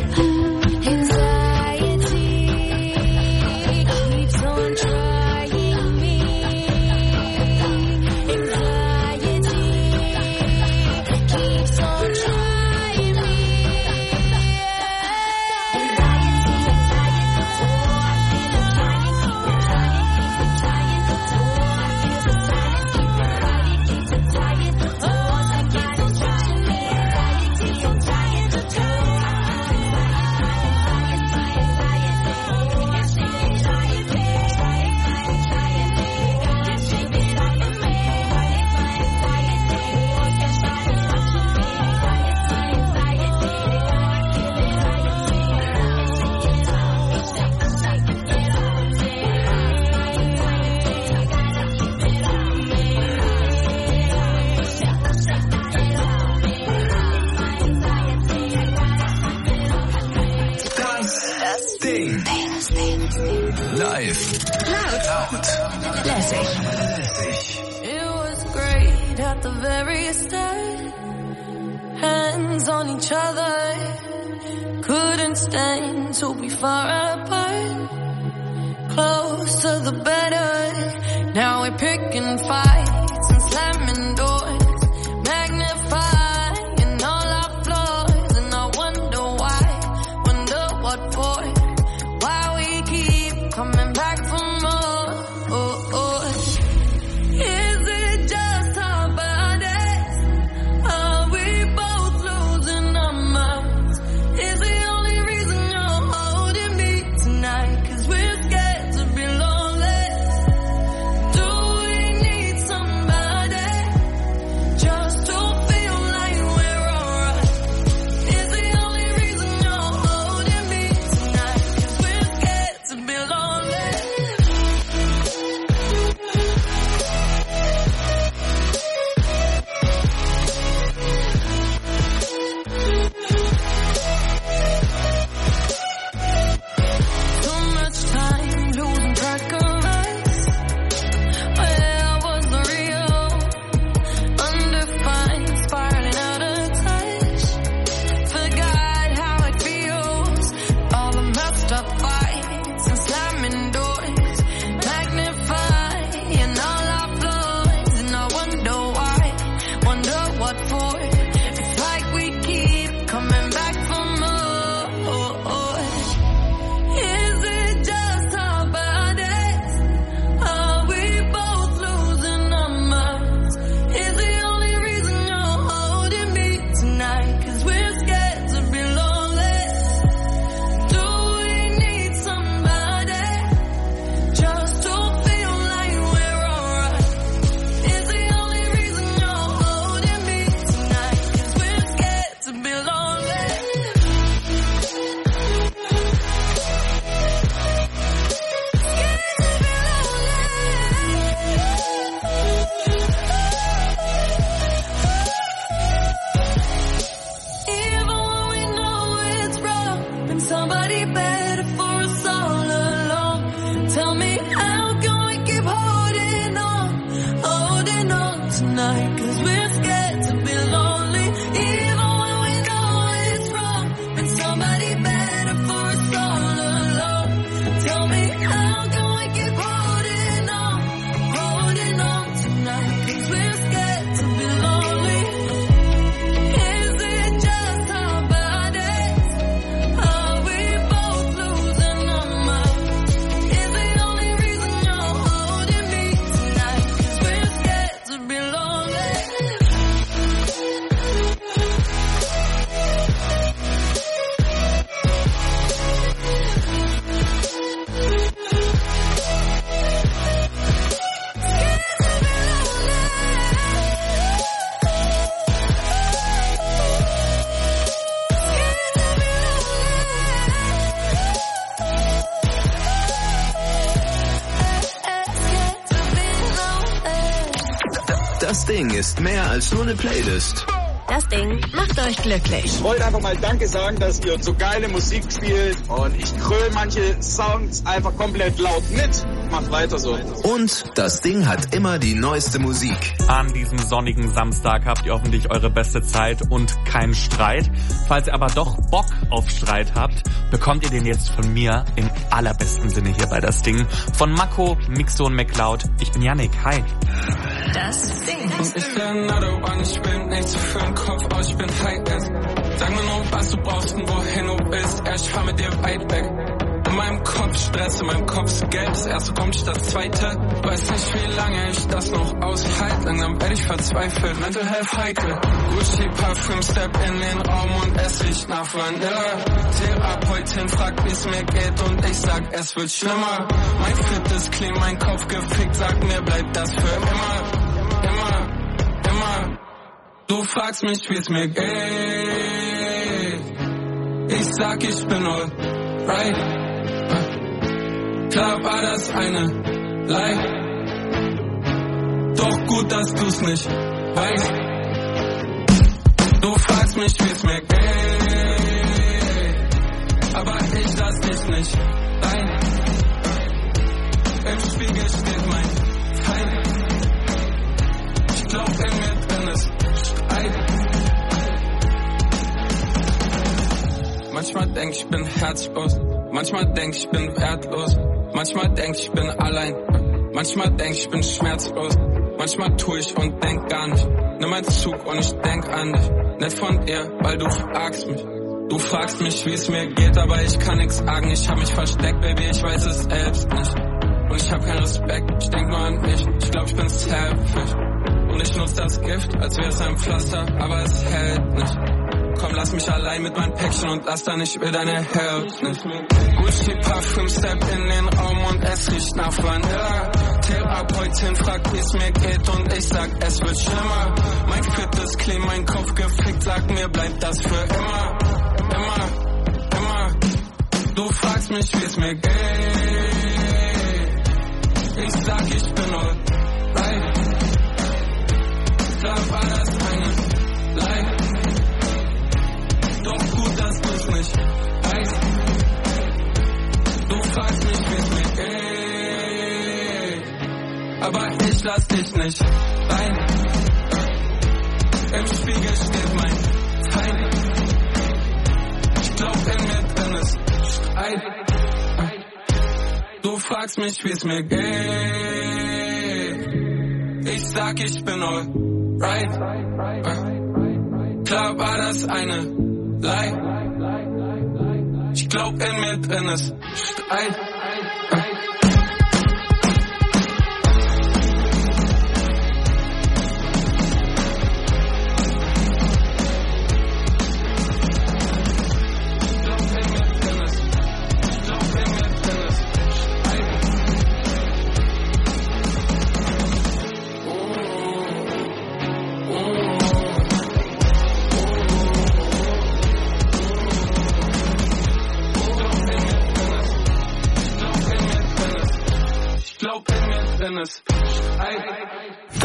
Live. Laut. Lässig. It was great at the very start. Hands on each other. Couldn't stand to be far apart. Closer the better. Now we're picking fights and slamming doors. Magnifying all our flaws. And I wonder why. Wonder what for. Coming back for more. Oh, oh. Is it just our bodies? Are we both losing our minds? Is the only reason you're holding me tonight? 'Cause we're scared to be lonely. Do we need somebody just to feel like we're alright? Is the only reason you're holding me tonight? somebody better for us all along. Tell me how can we keep holding on, holding on tonight, 'cause we're scared to be lonely, even when we know it's wrong. And somebody better for us all along. Tell me how can we keep holding on, holding on tonight, 'cause we're scared to be lonely. Is it just our bodies? Are we both losing our minds? Is the only reason you're holding me tonight, 'cause we're scared to be lonely. Das Ding ist mehr als nur eine Playlist. Das Ding macht euch glücklich. Ich wollte einfach mal Danke sagen, dass ihr so geile Musik spielt und ich kröle manche Songs einfach komplett laut mit. Macht weiter so. Und das Ding hat immer die neueste Musik. An diesem sonnigen Samstag habt ihr hoffentlich eure beste Zeit und keinen Streit. Falls ihr aber doch Bock auf Streit habt, bekommt ihr den jetzt von mir im allerbesten Sinne hier bei Das Ding. Von Mako, Mixo und McCloud. Ich bin Yannick. Hi. Das Ding. Ich bin Nado, wann ich bin, nicht zu für den Kopf aus, ich bin high ist. Sag mir nur, was du brauchst und wohin du bist, ja, ich fahr mit dir weit weg. In meinem Kopf Stress, in meinem Kopf ist Geld, das erste kommt nicht das zweite. Weiß nicht, wie lange ich das noch aushalte, langsam werde ich verzweifelt, Mental Health heikel. Gucci Parfüm, Step in den Raum und es riecht nach Vanilla. Therapeutin fragt, wie's mir geht und ich sag, es wird schlimmer. Mein Fit ist clean, mein Kopf gefickt, sag mir, bleibt das für immer. Immer, immer. Du fragst mich, wie's mir geht. Ich sag, ich bin alright. Klar war das eine Lie. Doch gut, dass du's nicht weißt. Du fragst mich, wie's mir geht. Aber ich lass dich nicht rein. Im Spiegel steht mein Feind. Ich glaub, in mir drin ist Streit. Manchmal denk ich bin herzlos, manchmal denk ich bin wertlos, manchmal denk ich bin allein, manchmal denk ich bin schmerzlos, manchmal tu ich und denk gar nicht. Nimm einen Zug und ich denk an dich, nicht von dir, weil du fragst mich. Du fragst mich, wie es mir geht, aber ich kann nix sagen. Ich hab mich versteckt, Baby, ich weiß es selbst nicht. Und ich hab keinen Respekt, ich denk nur an mich. Ich glaub, ich bin selfish. Und ich nutz das Gift, als wär's ein Pflaster, aber es hält nicht. Komm, lass mich allein mit meinem Päckchen und lass da nicht, will deine Herz nicht. Gucci Parfüm, Step in den Raum und es riecht nach Vanilla. Therapeutin fragt, wie's mir geht und ich sag, es wird schlimmer. Mein Fit ist clean, mein Kopf gefickt, sag mir, bleibt das für immer. Immer, immer. Du fragst mich, wie's mir geht. Ich sag, ich bin alright. Klar war das eine Lie. Doch gut, dass du's nicht weißt. Du fragst mich, wie's mir geht. Aber ich lass dich nicht rein. Im Spiegel steht mein Feind. Ich glaub, in mir drin ist Streit. Du fragst mich, wie's mir geht. Ich sag, ich bin alright. Klar war das eine Lie. Ich glaub, in mir drin ist Streit.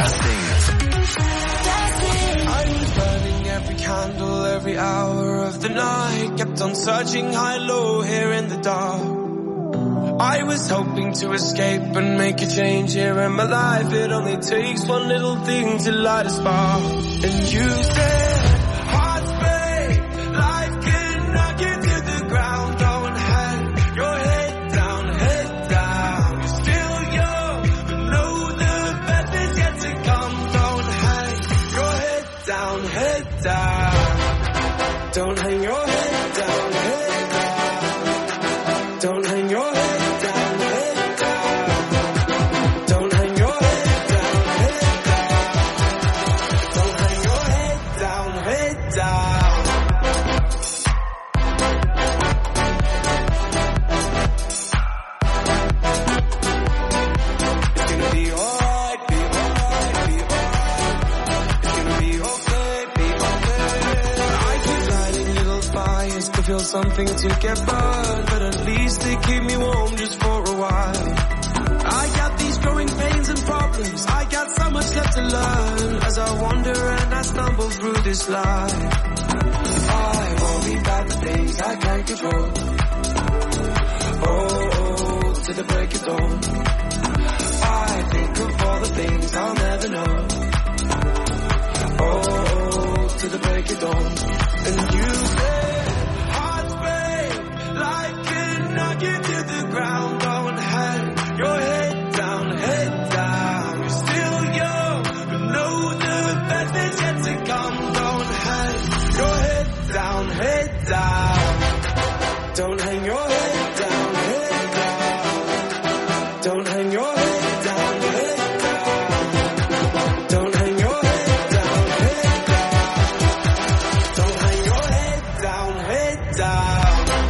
Das Ding. I was burning every candle, every hour of the night. Kept on searching high, low, here in the dark. I was hoping to escape and make a change here in my life. It only takes one little thing to light a spark. And you said, hearts break, life can knock you to the ground. Don't hang your head down, head down. You're still young, but know the best is yet to come. Don't hang your head down, head down. Don't hang your head down, head down. Don't hang your head. Something to get burned, but at least they keep me warm just for a while. I got these growing pains and problems, I got so much left to learn as I wander and I stumble through this life. I worry about the things I can't control. Oh, oh, to the break of dawn. I think of all the things I'll never know. Oh, oh, to the break of dawn. And you say knock you to the ground, don't hang your head down, head down. You're still young, but know the best is yet to come. Don't hang your head down, head down. Don't hang your head down, head down. Don't hang your head down, head down. Don't hang your head down, head down. Don't hang your head down, head down.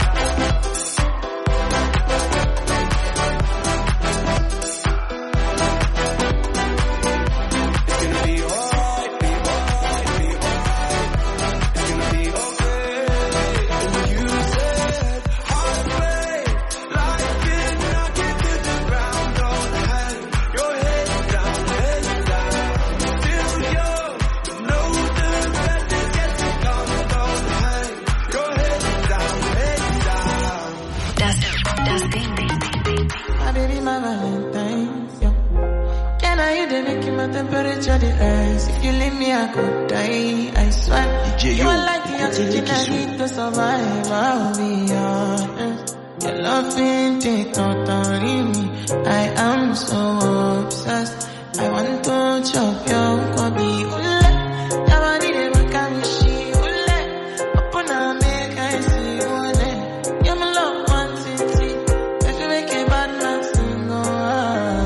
If you leave me, I could die, I swear. D J, you are like the oxygen I need to survive, I'll be honest. Your love ain't take totally me. I am so obsessed. I want to chop your kobe. Ule, nobody dey make a wishi. Ule, open a make I see. Ule, you're my love one city. If you make a bad man sing, oh ah.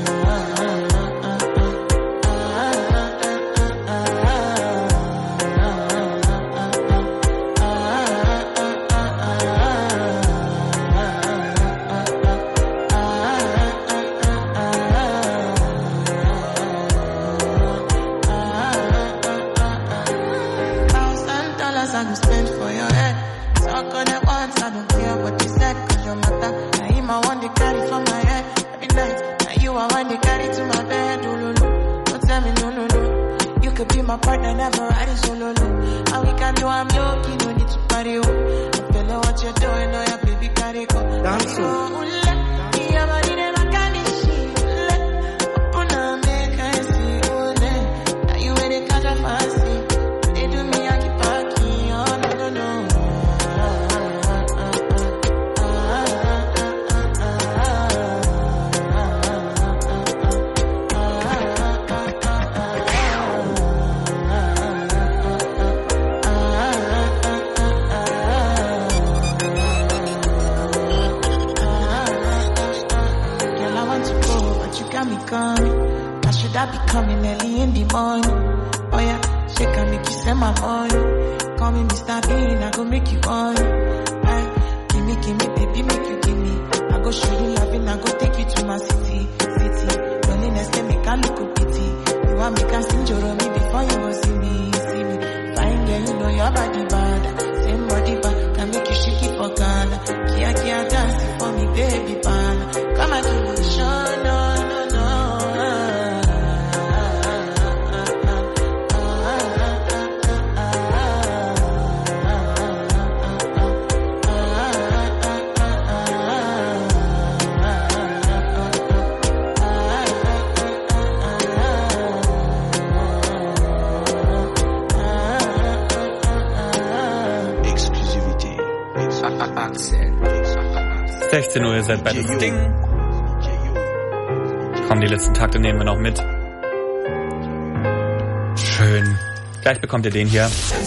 My partner never riding solo low. All we can do, I'm low-key, no need to party. Oh. I feel like what you're doing, oh yeah, baby, carry go. Dance oh. I be coming early in the morning. Oh yeah, shake and make you send my money. Call me Mister Bean, I go make you on. Aye, give me, give me, baby, make you give me. I go show you loving, I go take you to my city, city. Loneliness can make a look pity. You want me can sing your me before you go see me, see me. Fine girl, you know your body bad. Same body bad, can make you shake it for Ghana. Kia kia dancing for me, baby pan. Come and give me a show, no, no, no. sechzehn Uhr, ihr seid bei das Ding. Komm, die letzten Takte nehmen wir noch mit. Schön. Gleich bekommt ihr den hier.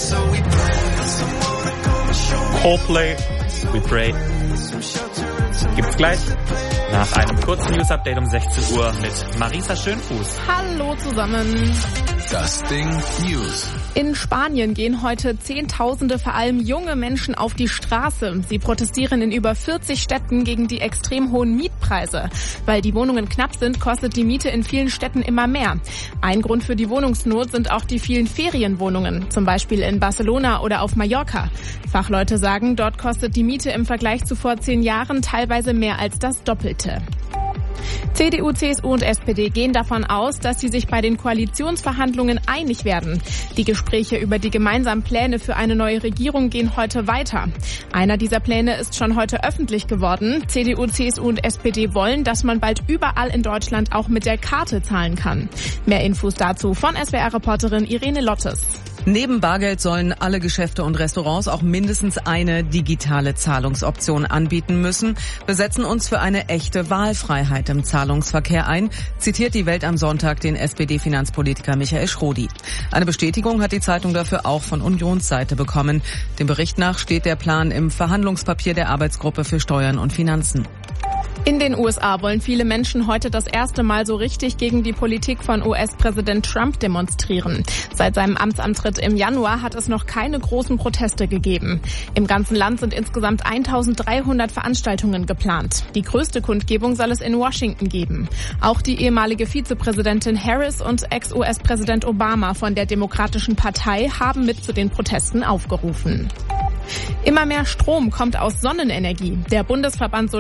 Coldplay, We Pray. Gibt's gleich. Nach einem kurzen News-Update um sechzehn Uhr mit Marisa Schönfuß. Hallo zusammen. Das Ding News. In Spanien gehen heute Zehntausende, vor allem junge Menschen, auf die Straße. Sie protestieren in über vierzig Städten gegen die extrem hohen Mietpreise. Weil die Wohnungen knapp sind, kostet die Miete in vielen Städten immer mehr. Ein Grund für die Wohnungsnot sind auch die vielen Ferienwohnungen, zum Beispiel in Barcelona oder auf Mallorca. Fachleute sagen, dort kostet die Miete im Vergleich zu vor zehn Jahren teilweise mehr als das Doppelte. C D U, C S U und S P D gehen davon aus, dass sie sich bei den Koalitionsverhandlungen einig werden. Die Gespräche über die gemeinsamen Pläne für eine neue Regierung gehen heute weiter. Einer dieser Pläne ist schon heute öffentlich geworden. C D U, C S U und S P D wollen, dass man bald überall in Deutschland auch mit der Karte zahlen kann. Mehr Infos dazu von S W R-Reporterin Irene Lottes. Neben Bargeld sollen alle Geschäfte und Restaurants auch mindestens eine digitale Zahlungsoption anbieten müssen. Wir setzen uns für eine echte Wahlfreiheit im Zahlungsverkehr ein, zitiert die Welt am Sonntag den S P D-Finanzpolitiker Michael Schrodi. Eine Bestätigung hat die Zeitung dafür auch von Unionsseite bekommen. Dem Bericht nach steht der Plan im Verhandlungspapier der Arbeitsgruppe für Steuern und Finanzen. In den U S A wollen viele Menschen heute das erste Mal so richtig gegen die Politik von U S-Präsident Trump demonstrieren. Seit seinem Amtsantritt im Januar hat es noch keine großen Proteste gegeben. Im ganzen Land sind insgesamt eintausenddreihundert Veranstaltungen geplant. Die größte Kundgebung soll es in Washington geben. Auch die ehemalige Vizepräsidentin Harris und Ex-U S-Präsident Obama von der Demokratischen Partei haben mit zu den Protesten aufgerufen. Immer mehr Strom kommt aus Sonnenenergie. Der Bundesverband